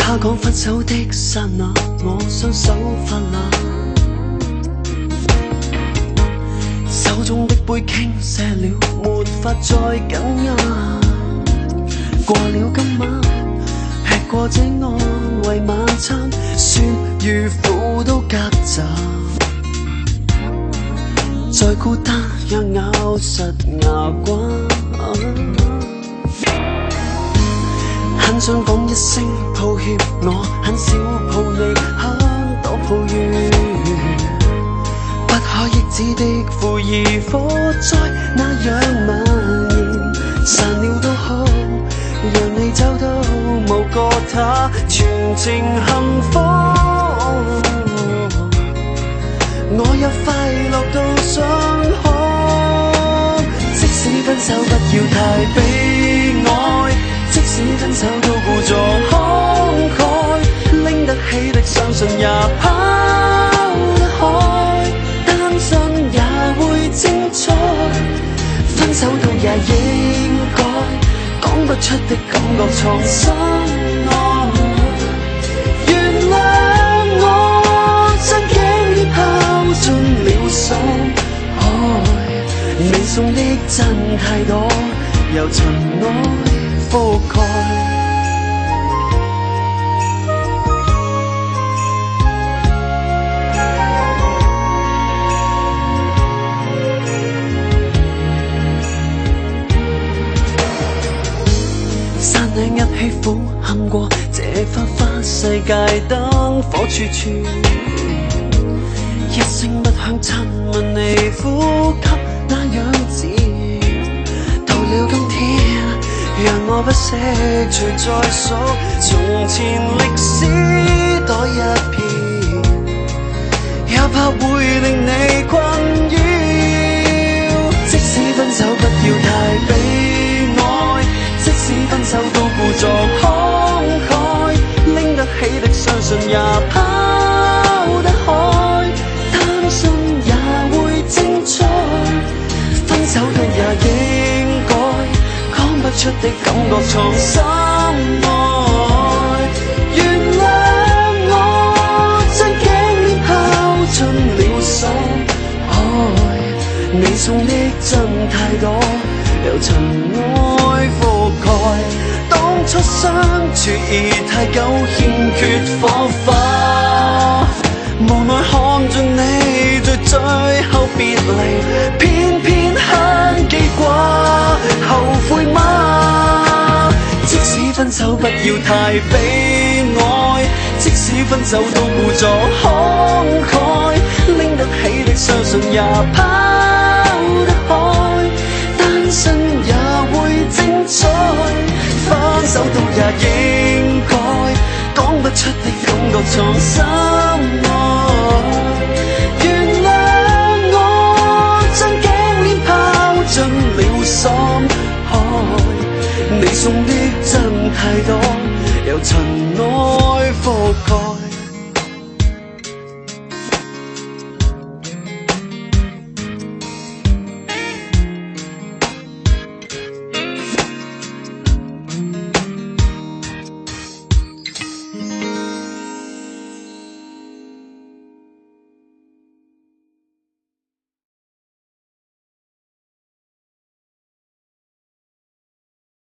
他講分手的剎那，我雙手發冷，手中的杯傾瀉了，沒法再緊握。過了今晚，吃過這安慰晚餐，酸與苦都夾雜，再孤單也咬實牙關。很想講一聲抱歉，我很少抱你，很多抱怨，不可抑制的負義火災那樣蔓延，散了都好，讓你找到某個他，全程幸福。我有快樂到想哭，即使分手不要太悲哀，即使分手都故作慷慨，拎得起的相信也拋得開，單身也會精彩，分手都也應該，講不出的感覺藏心內，原諒我將頸鏈拋進了深海，你送的真太多，由塵埃覆蓋。山嶺一起俯瞰過這花花世界，燈火處處，一聲不響親吻你呼吸那樣自然，到了今天讓我不惜隨再數從前歷史多一片，也怕會令你困擾。即使分手不要太悲哀，即使分手都故作慷慨，拎得起的相信也拋得開，單身也會精彩，分手都也應該，講不出的感覺藏心內，原諒我將頸鏈拋進了深海，你送的真太多，由塵埃覆蓋，當初相處已太久，欠缺火花，無奈看着你在最後別離，偏偏很記掛，後悔嗎？即使分手不要太悲哀，即使分手都故作慷慨，拎得起的相信也拋得開，單身也會精彩，分手都也應該，講不出的感覺藏心內，原諒我將頸鏈拋進了深海，你送的真太多，由塵埃覆蓋。